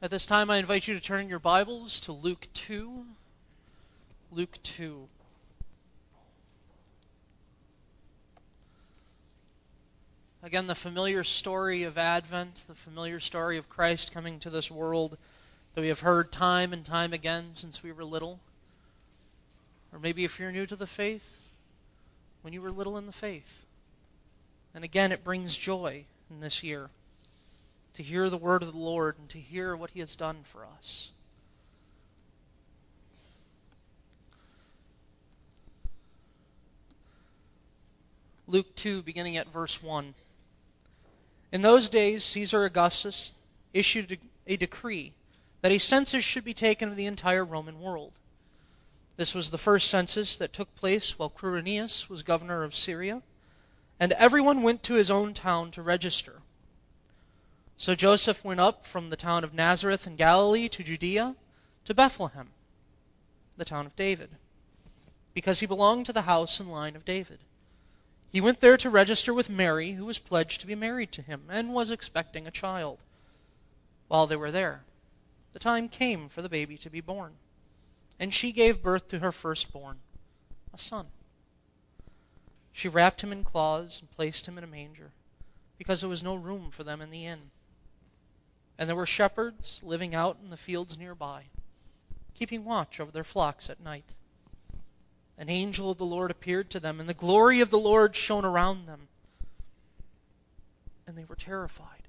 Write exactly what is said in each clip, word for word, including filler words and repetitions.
At this time, I invite you to turn your Bibles to Luke two. Luke two. Again, the familiar story of Advent, the familiar story of Christ coming to this world that we have heard time and time again since we were little. Or maybe if you're new to the faith, when you were little in the faith. And again, it brings joy in this year to hear the word of the Lord and to hear what He has done for us. Luke two, beginning at verse one. In those days, Caesar Augustus issued a decree that a census should be taken of the entire Roman world. This was the first census that took place while Quirinius was governor of Syria, and everyone went to his own town to register. So Joseph went up from the town of Nazareth in Galilee to Judea, to Bethlehem, the town of David, because he belonged to the house and line of David. He went there to register with Mary, who was pledged to be married to him, and was expecting a child. While they were there, the time came for the baby to be born, and she gave birth to her firstborn, a son. She wrapped him in cloths and placed him in a manger, because there was no room for them in the inn. And there were shepherds living out in the fields nearby, keeping watch over their flocks at night. An angel of the Lord appeared to them, and the glory of the Lord shone around them, and they were terrified.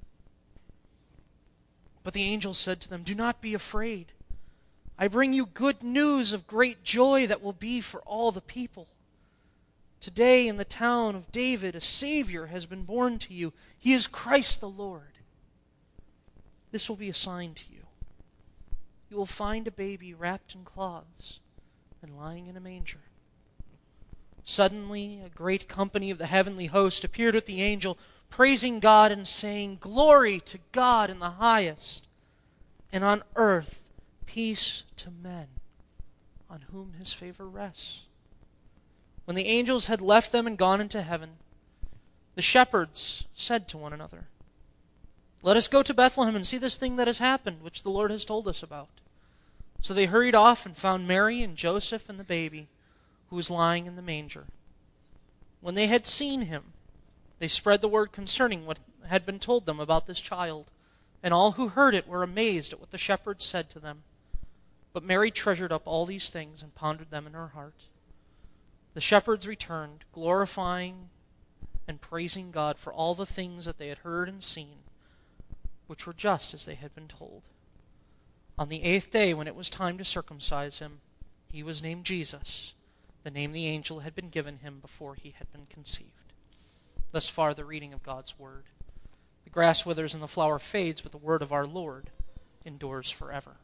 But the angel said to them, "Do not be afraid. I bring you good news of great joy that will be for all the people. Today in the town of David a Savior has been born to you. He is Christ the Lord. This will be a sign to you. You will find a baby wrapped in cloths and lying in a manger." Suddenly a great company of the heavenly host appeared with the angel, praising God and saying, "Glory to God in the highest, and on earth peace to men on whom His favor rests." When the angels had left them and gone into heaven, the shepherds said to one another, "Let us go to Bethlehem and see this thing that has happened, which the Lord has told us about." So they hurried off and found Mary and Joseph and the baby, who was lying in the manger. When they had seen him, they spread the word concerning what had been told them about this child, and all who heard it were amazed at what the shepherds said to them. But Mary treasured up all these things and pondered them in her heart. The shepherds returned, glorifying and praising God for all the things that they had heard and seen, which were just as they had been told. On the eighth day, when it was time to circumcise him, he was named Jesus, the name the angel had been given him before he had been conceived. Thus far the reading of God's word. The grass withers and the flower fades, but the word of our Lord endures forever.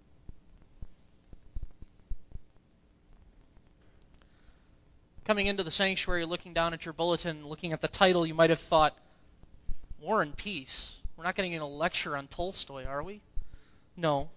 Coming into the sanctuary, looking down at your bulletin, looking at the title, you might have thought, War and Peace. We're not getting a lecture on Tolstoy, are we? No.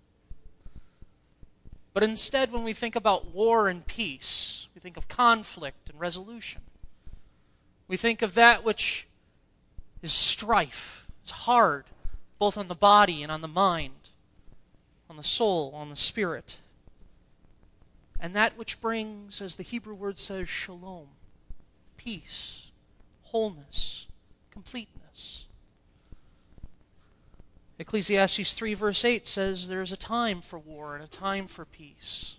But instead, when we think about war and peace, we think of conflict and resolution. We think of that which is strife, is hard, both on the body and on the mind, on the soul, on the spirit. And that which brings, as the Hebrew word says, shalom, peace, wholeness, completeness. Ecclesiastes three verse eight says there is a time for war and a time for peace.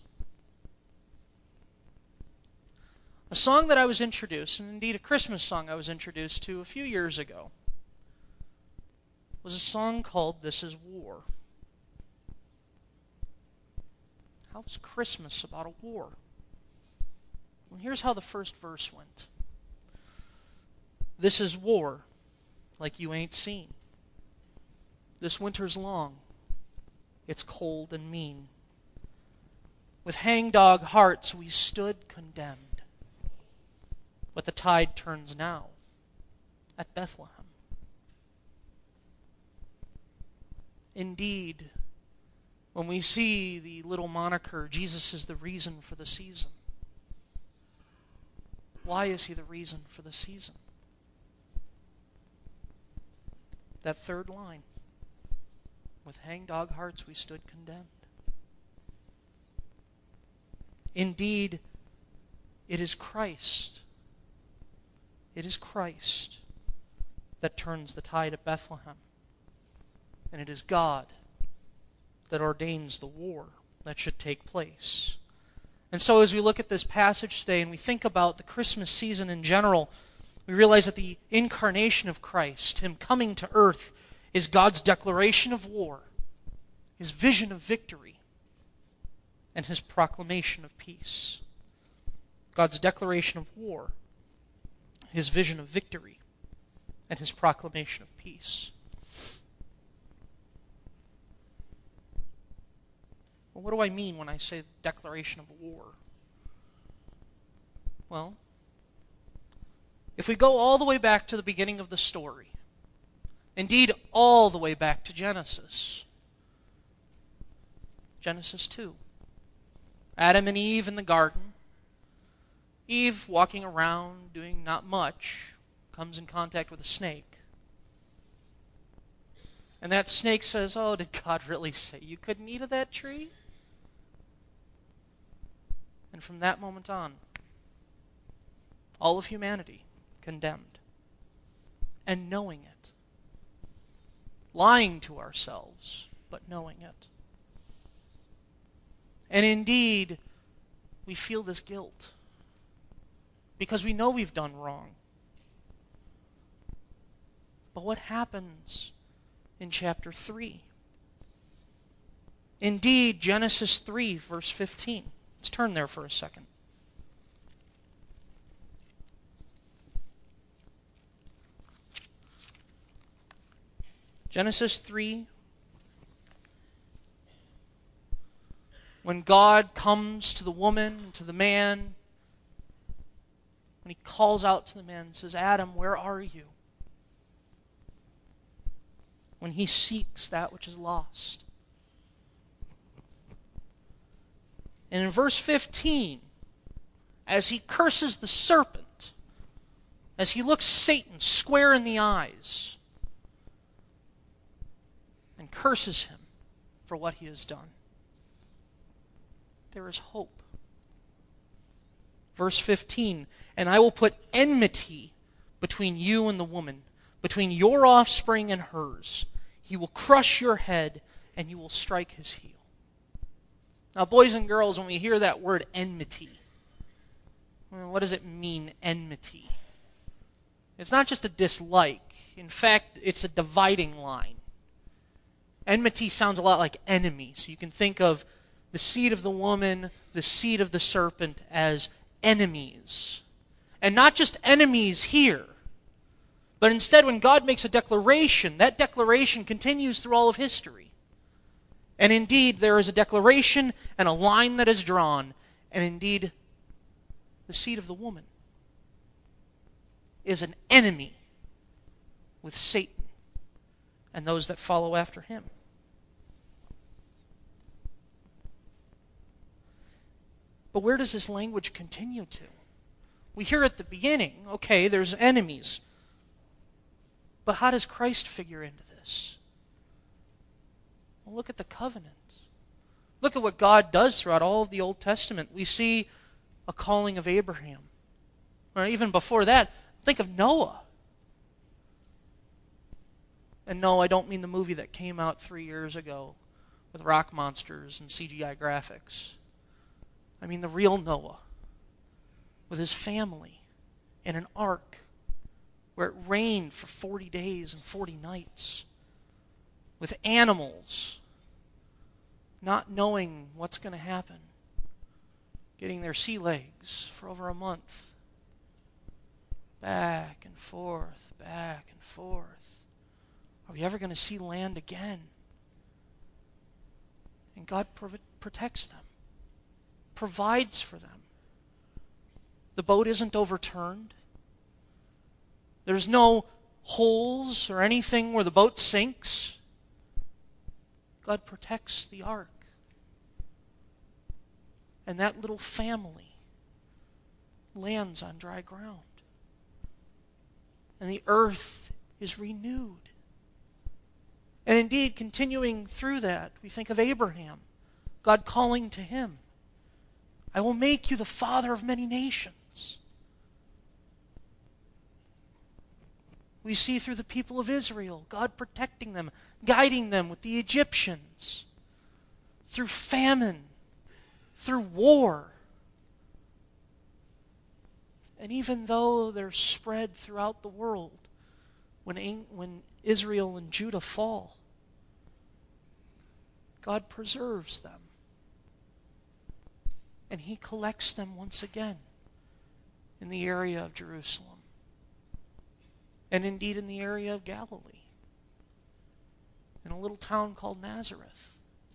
A song that I was introduced, and indeed a Christmas song I was introduced to a few years ago, was a song called "This Is War." How is Christmas about a war? Well, here's how the first verse went. "This is war like you ain't seen. This winter's long, it's cold and mean. With hangdog hearts we stood condemned. But the tide turns now at Bethlehem. Indeed, when we see the little moniker, Jesus is the reason for the season. Why is He the reason for the season? That third line. With hangdog hearts we stood condemned. Indeed, it is Christ. It is Christ that turns the tide at Bethlehem. And it is God that ordains the war that should take place. And so as we look at this passage today and we think about the Christmas season in general, we realize that the incarnation of Christ, Him coming to earth, is God's declaration of war, His vision of victory, and His proclamation of peace. God's declaration of war, His vision of victory, and His proclamation of peace. Well, what do I mean when I say declaration of war? Well, if we go all the way back to the beginning of the story, indeed all the way back to Genesis, Genesis two, Adam and Eve in the garden, Eve walking around doing not much, comes in contact with a snake. And that snake says, "Oh, did God really say you couldn't eat of that tree?" And from that moment on, all of humanity condemned. And knowing it. Lying to ourselves, but knowing it. And indeed, we feel this guilt. Because we know we've done wrong. But what happens in chapter three? Indeed, Genesis three, verse fifteen. Let's turn there for a second. Genesis three. When God comes to the woman, to the man, when He calls out to the man and says, "Adam, where are you?" When He seeks that which is lost. And in verse fifteen, as He curses the serpent, as He looks Satan square in the eyes, and curses him for what he has done, there is hope. Verse fifteen, "And I will put enmity between you and the woman, between your offspring and hers. He will crush your head, and you will strike his heel." Now, boys and girls, when we hear that word enmity, well, what does it mean, enmity? It's not just a dislike. In fact, it's a dividing line. Enmity sounds a lot like enemy. So you can think of the seed of the woman, the seed of the serpent as enemies. And not just enemies here, but instead when God makes a declaration, that declaration continues through all of history. And indeed, there is a declaration and a line that is drawn. And indeed, the seed of the woman is an enemy with Satan and those that follow after him. But where does this language continue to? We hear at the beginning, okay, there's enemies. But how does Christ figure into this? Well, look at the covenant. Look at what God does throughout all of the Old Testament. We see a calling of Abraham. Or even before that, think of Noah. And no, I don't mean the movie that came out three years ago with rock monsters and C G I graphics. I mean the real Noah with his family in an ark where it rained for forty days and forty nights with animals not knowing what's going to happen, getting their sea legs for over a month. Back and forth, back and forth. Are we ever going to see land again? And God pro- protects them, provides for them. The boat isn't overturned. There's no holes or anything where the boat sinks. God protects the ark. And that little family lands on dry ground. And the earth is renewed. And indeed, continuing through that, we think of Abraham, God calling to him, I will make you the father of many nations. We see through the people of Israel, God protecting them, guiding them with the Egyptians, through famine, through war. And even though they're spread throughout the world, when, when Israel and Judah fall, God preserves them. And he collects them once again in the area of Jerusalem. And indeed in the area of Galilee, in a little town called Nazareth.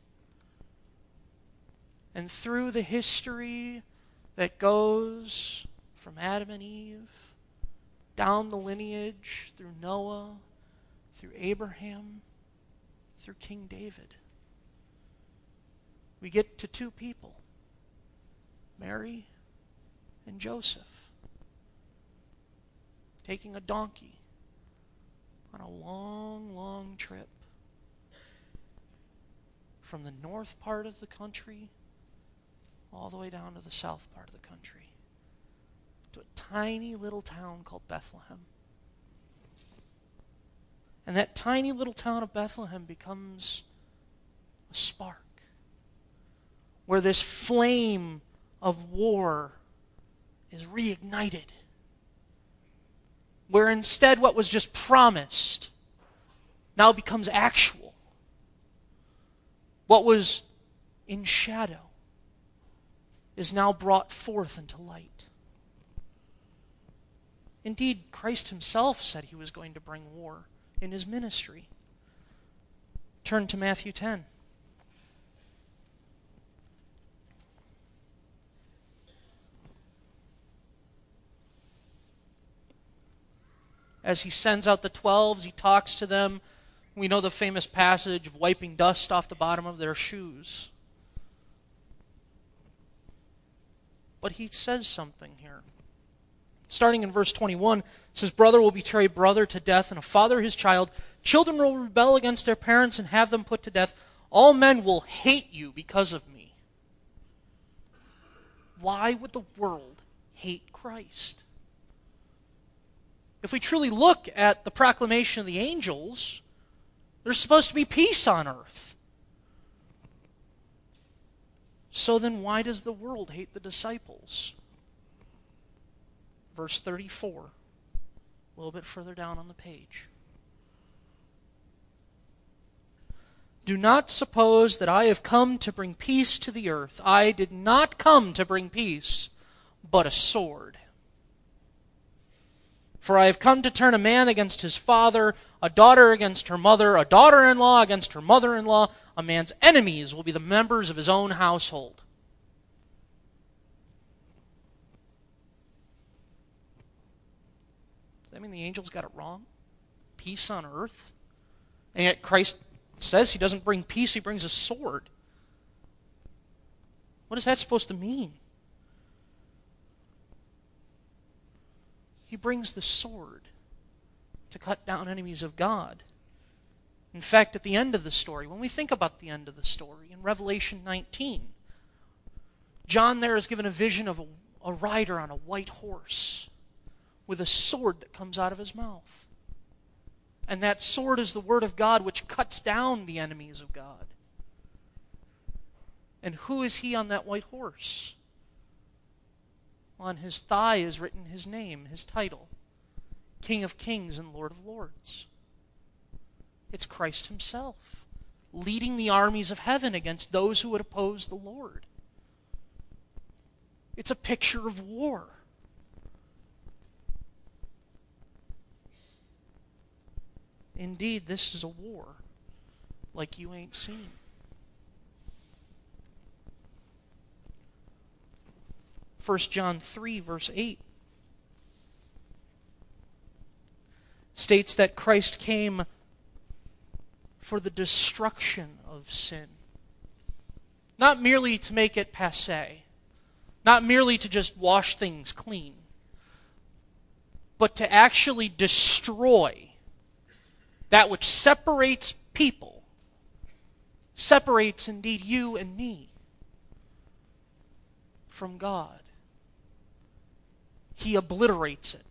And through the history that goes from Adam and Eve, down the lineage, through Noah, through Abraham, through King David, we get to two people, Mary and Joseph, taking a donkey on a long, long trip from the north part of the country all the way down to the south part of the country to a tiny little town called Bethlehem. And that tiny little town of Bethlehem becomes a spark where this flame of war is reignited. Where instead what was just promised now becomes actual. What was in shadow is now brought forth into light. Indeed, Christ himself said he was going to bring war in his ministry. Turn to Matthew ten. As he sends out the twelves, he talks to them. We know the famous passage of wiping dust off the bottom of their shoes. But he says something here. Starting in verse twenty-one, it says, brother will betray brother to death, and a father his child. Children will rebel against their parents and have them put to death. All men will hate you because of me. Why would the world hate Christ? If we truly look at the proclamation of the angels, there's supposed to be peace on earth. So then why does the world hate the disciples? Verse thirty-four, a little bit further down on the page. Do not suppose that I have come to bring peace to the earth. I did not come to bring peace, but a sword. For I have come to turn a man against his father, a daughter against her mother, a daughter-in-law against her mother-in-law. A man's enemies will be the members of his own household. Does that mean the angels got it wrong? Peace on earth? And yet Christ says he doesn't bring peace, he brings a sword. What is that supposed to mean? He brings the sword to cut down enemies of God. In fact, at the end of the story, when we think about the end of the story, in Revelation nineteen, John there is given a vision of a, a rider on a white horse with a sword that comes out of his mouth. And that sword is the word of God, which cuts down the enemies of God. And who is he on that white horse? On his thigh is written his name, his title, King of Kings and Lord of Lords. It's Christ himself, leading the armies of heaven against those who would oppose the Lord. It's a picture of war. Indeed, this is a war like you ain't seen. First John three, verse eight states that Christ came for the destruction of sin. Not merely to make it passé, not merely to just wash things clean, but to actually destroy that which separates people, separates indeed you and me from God. He obliterates it.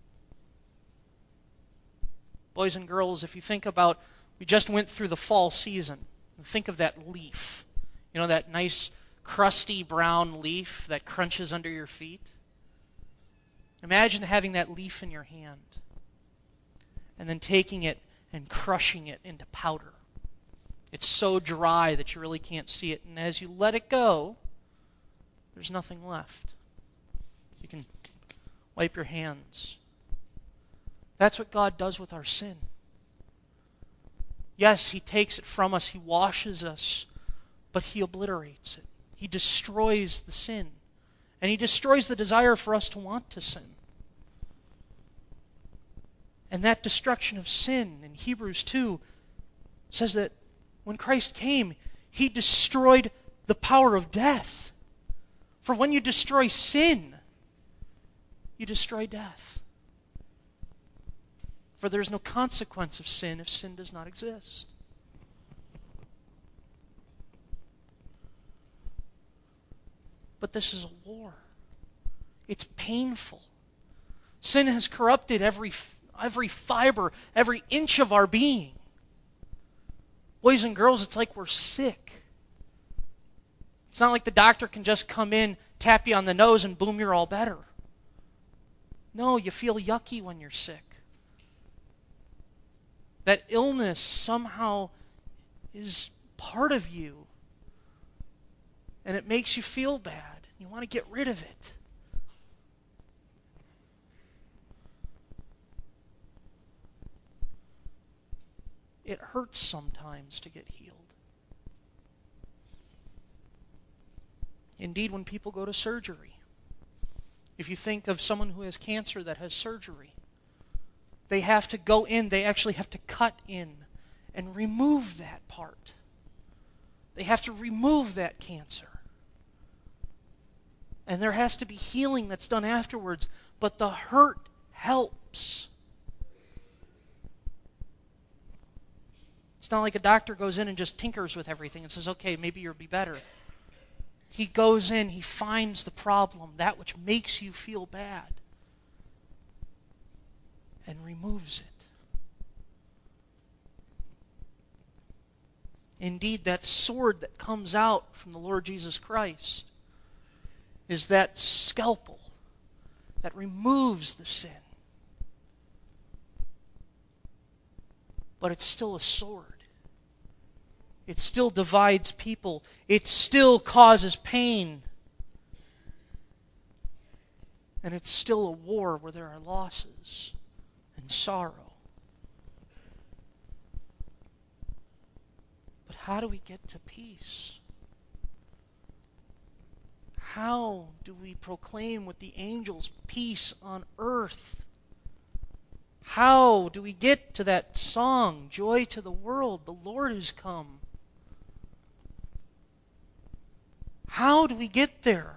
Boys and girls, if you think about, we just went through the fall season. Think of that leaf. You know, that nice crusty brown leaf that crunches under your feet. Imagine having that leaf in your hand and then taking it and crushing it into powder. It's so dry that you really can't see it. And as you let it go, there's nothing left. You can wipe your hands. That's what God does with our sin. Yes, He takes it from us, He washes us, but He obliterates it. He destroys the sin. And He destroys the desire for us to want to sin. And that destruction of sin in Hebrews two says that when Christ came, He destroyed the power of death. For when you destroy sin, you destroy death. For there is no consequence of sin if sin does not exist. But this is a war. It's painful. Sin has corrupted every, every fiber, every inch of our being. Boys and girls, it's like we're sick. It's not like the doctor can just come in, tap you on the nose, and boom, you're all better. No, you feel yucky when you're sick. That illness somehow is part of you. And it makes you feel bad. You want to get rid of it. It hurts sometimes to get healed. Indeed, when people go to surgery, if you think of someone who has cancer that has surgery, they have to go in, they actually have to cut in and remove that part. They have to remove that cancer. And there has to be healing that's done afterwards, but the hurt helps. It's not like a doctor goes in and just tinkers with everything and says, okay, maybe you'll be better. He goes in, he finds the problem, that which makes you feel bad, and removes it. Indeed, that sword that comes out from the Lord Jesus Christ is that scalpel that removes the sin. But it's still a sword. It still divides people. It still causes pain. And it's still a war where there are losses and sorrow. But how do we get to peace? How do we proclaim with the angels peace on earth? How do we get to that song, Joy to the World, the Lord is come? How do we get there?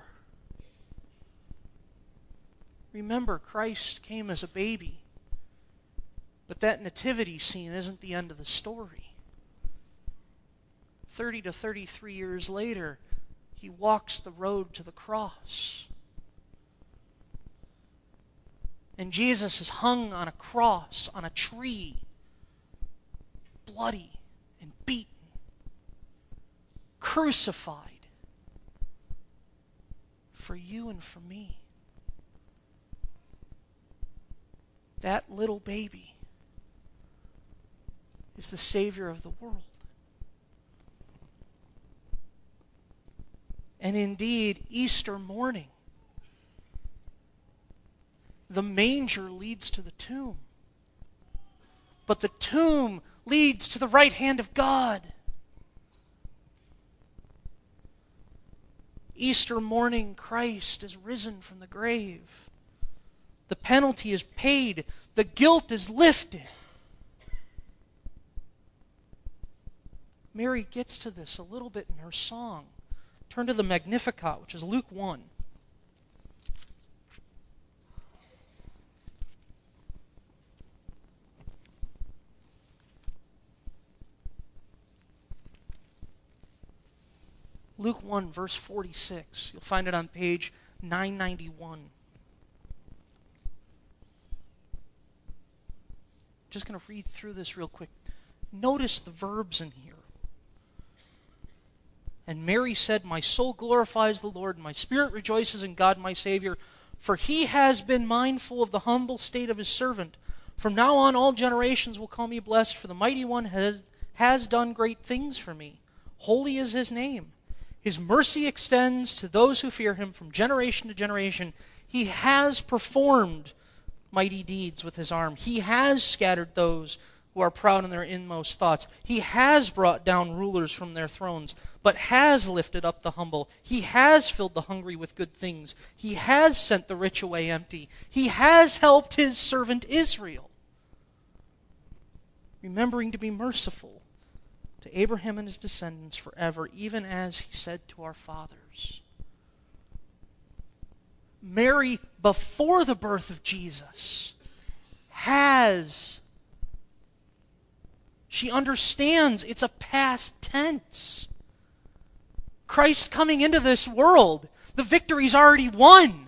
Remember, Christ came as a baby. But that nativity scene isn't the end of the story. thirty to thirty-three years later, He walks the road to the cross. And Jesus is hung on a cross, on a tree, bloody and beaten, crucified for you and for me. That little baby is the Savior of the world. And indeed, Easter morning, the manger leads to the tomb. But the tomb leads to the right hand of God. Easter morning, Christ is risen from the grave. The penalty is paid. The guilt is lifted. Mary gets to this a little bit in her song. Turn to the Magnificat, which is Luke one. Luke one, verse forty-six. You'll find it on page nine ninety-one. Just going to read through this real quick. Notice the verbs in here. And Mary said, "My soul glorifies the Lord, and my spirit rejoices in God my Savior, for he has been mindful of the humble state of his servant. From now on all generations will call me blessed, for the Mighty One has, has done great things for me. Holy is his name. His mercy extends to those who fear him from generation to generation. He has performed mighty deeds with his arm. He has scattered those who are proud in their inmost thoughts. He has brought down rulers from their thrones, but has lifted up the humble. He has filled the hungry with good things. He has sent the rich away empty. He has helped his servant Israel, remembering to be merciful to Abraham and his descendants forever, even as he said to our fathers." Mary, before the birth of Jesus, has. She understands it's a past tense. Christ coming into this world, the victory's already won.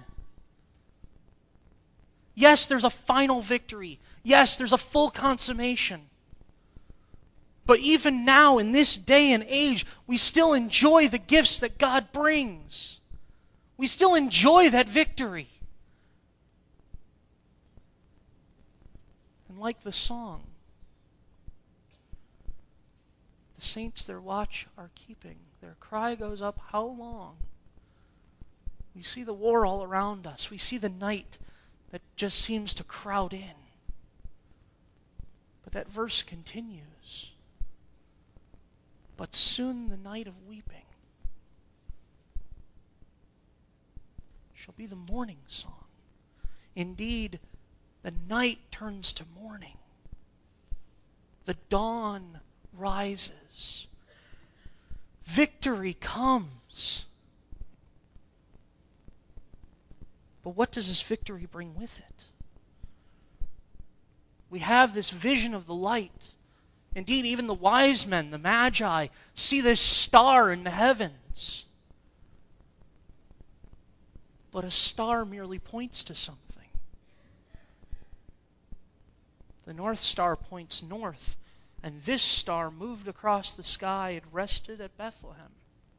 Yes, there's a final victory. Yes, there's a full consummation. But even now, in this day and age, we still enjoy the gifts that God brings. We still enjoy that victory. And like the song, the saints their watch are keeping. Their cry goes up, how long? We see the war all around us. We see the night that just seems to crowd in. But that verse continues. But soon the night of weeping shall be the morning song. Indeed, the night turns to morning. The dawn rises. Victory comes. But what does this victory bring with it? We have this vision of the light. Indeed, even the wise men, the Magi, see this star in the heavens. But a star merely points to something. The North Star points north, and this star moved across the sky and rested at Bethlehem.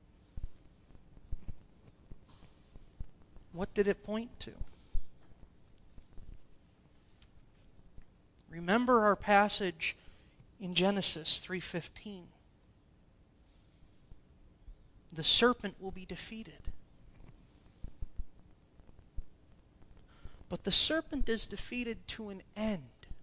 What did it point to? Remember our passage in Genesis three fifteen. The serpent will be defeated. But the serpent is defeated to an end.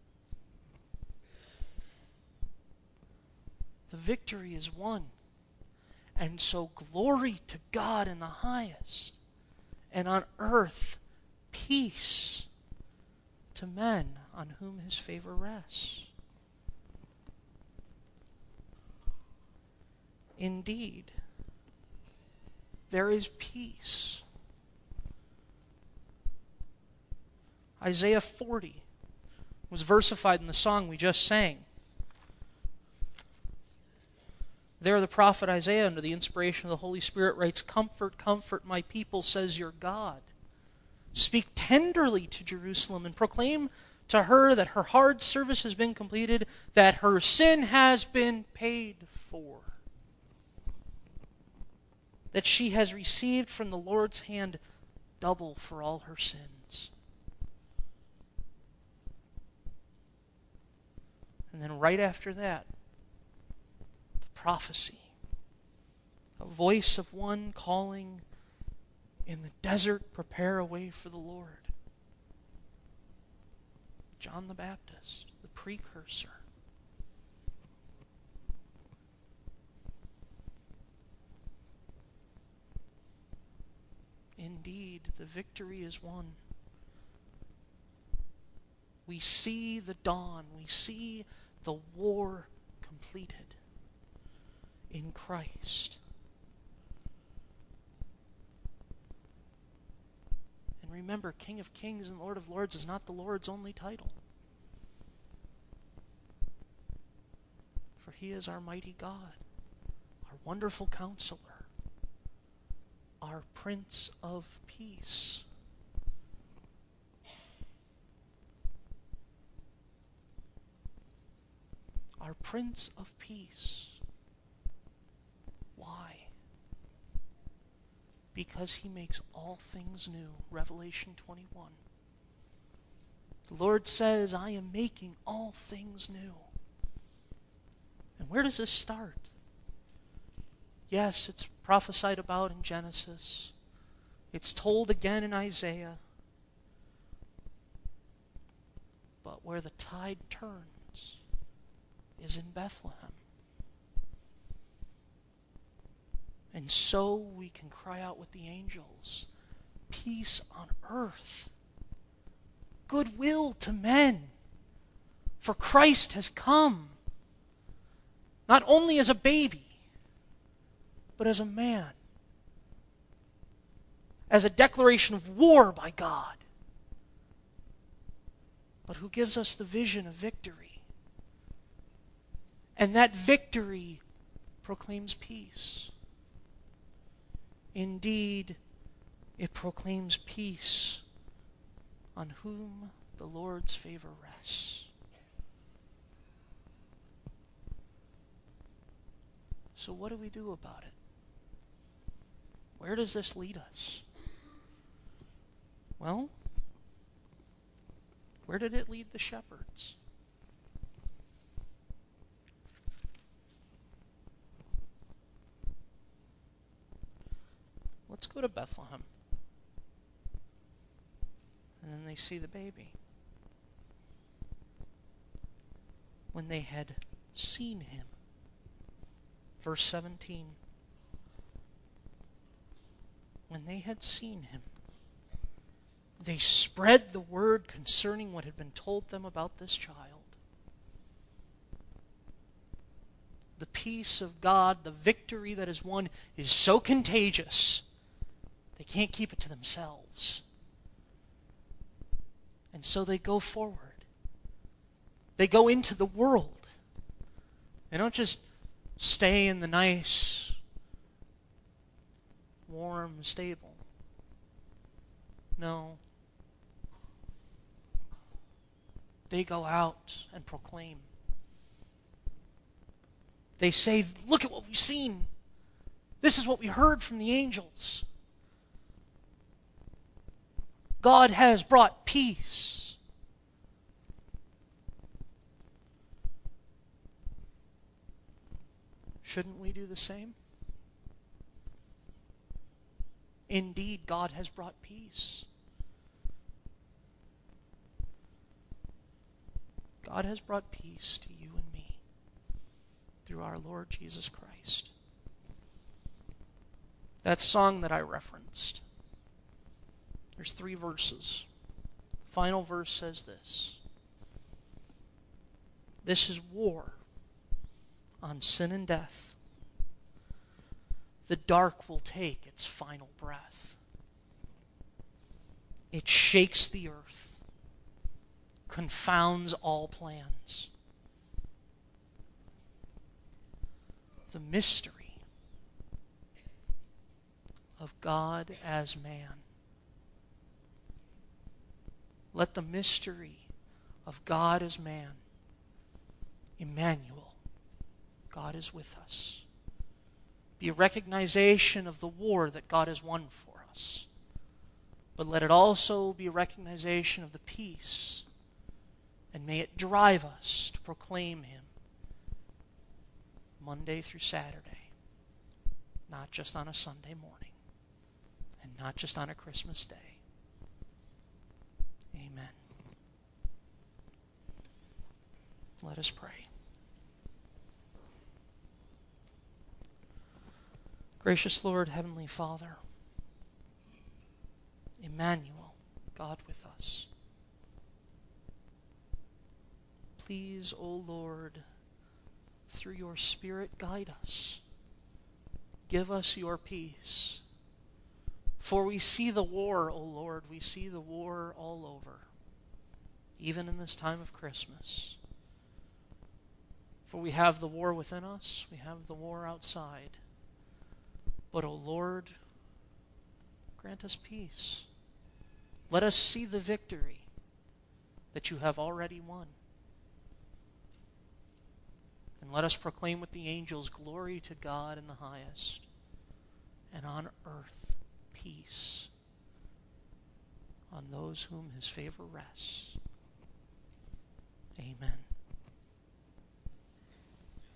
The victory is won. And so glory to God in the highest, and on earth peace to men on whom his favor rests. Indeed, there is peace. Isaiah forty was versified in the song we just sang. There the prophet Isaiah, under the inspiration of the Holy Spirit, writes, "Comfort, comfort my people, says your God. Speak tenderly to Jerusalem and proclaim to her that her hard service has been completed, that her sin has been paid for, that she has received from the Lord's hand double for all her sins." And then right after that, the prophecy. A voice of one calling, "In the desert, prepare a way for the Lord." John the Baptist, the precursor. Indeed, the victory is won. We see the dawn. We see the war completed in Christ. And remember, King of Kings and Lord of Lords is not the Lord's only title. For he is our mighty God, our wonderful counselor, our Prince of Peace. Our Prince of Peace. Why? Because he makes all things new. Revelation twenty-one. The Lord says, I am making all things new. And where does this start? Yes, it's prophesied about in Genesis. It's told again in Isaiah. But where the tide turns is in Bethlehem. And so we can cry out with the angels, peace on earth, goodwill to men, for Christ has come, not only as a baby, but as a man, as a declaration of war by God, but who gives us the vision of victory. And that victory proclaims peace. Indeed, it proclaims peace on whom the Lord's favor rests. So what do we do about it? Where does this lead us? Well, where did it lead the shepherds? Let's go to Bethlehem. And then they see the baby. When they had seen him. Verse seventeen. When they had seen him, they spread the word concerning what had been told them about this child. The peace of God, the victory that is won, is so contagious, they can't keep it to themselves. And so they go forward. They go into the world. They don't just stay in the nice, warm stable. No. They go out and proclaim. They say, look at what we've seen. This is what we heard from the angels. God has brought peace. Shouldn't we do the same? Indeed, God has brought peace. God has brought peace to you and me through our Lord Jesus Christ. That song that I referenced, there's three verses. The final verse says this. This is war on sin and death. The dark will take its final breath. It shakes the earth, confounds all plans. The mystery of God as man. Let the mystery of God as man, Emmanuel, God is with us, be a recognition of the war that God has won for us. But let it also be a recognition of the peace, and may it drive us to proclaim Him Monday through Saturday, not just on a Sunday morning, and not just on a Christmas day. Amen. Let us pray. Gracious Lord, Heavenly Father, Emmanuel, God with us. Please, O Lord, through your Spirit, guide us. Give us your peace. For we see the war, O Lord, we see the war all over, even in this time of Christmas. For we have the war within us, we have the war outside. But, O Lord, grant us peace. Let us see the victory that you have already won. And let us proclaim with the angels, glory to God in the highest, and on earth peace on those whom his favor rests. Amen.